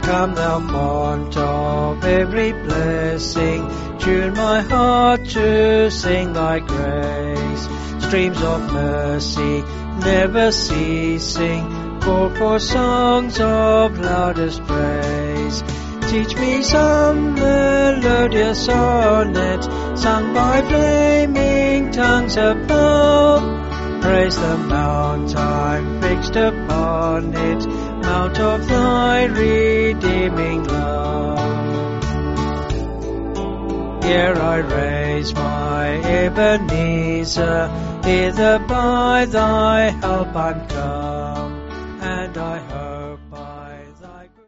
Come thou fount of every blessing, tune my heart to sing thy grace. Streams of mercy never ceasing, pour for songs of loudest praise. Teach me some melodious sonnet, sung by flaming tongues above. Praise the mount I'm fixed upon it, mount of thy redeeming love. Here I raise my Ebenezer, hither by thy help I'm come.